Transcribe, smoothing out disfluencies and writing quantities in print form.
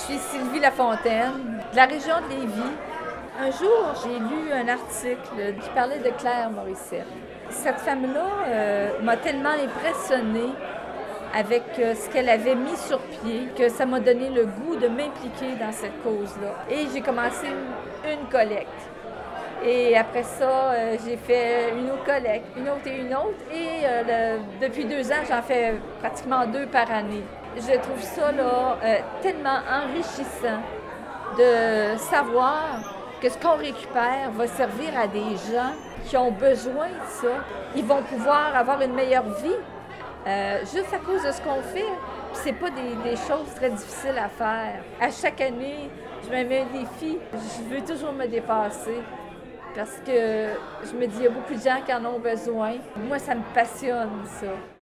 suis Sylvie Lafontaine, de la région de Lévis. Un jour, j'ai lu un article qui parlait de Claire Morissette. Cette femme-là m'a tellement impressionnée avec ce qu'elle avait mis sur pied que ça m'a donné le goût de m'impliquer dans cette cause-là. Et j'ai commencé une collecte. Et après ça, j'ai fait une autre collecte, une autre et une autre. Et depuis 2 ans, j'en fais pratiquement 2 par année. Je trouve ça là, tellement enrichissant de savoir que ce qu'on récupère va servir à des gens qui ont besoin de ça. Ils vont pouvoir avoir une meilleure vie juste à cause de ce qu'on fait. Puis c'est pas des choses très difficiles à faire. À chaque année, je me mets un défi. Je veux toujours me dépasser parce que je me dis, il y a beaucoup de gens qui en ont besoin. Moi, ça me passionne, ça.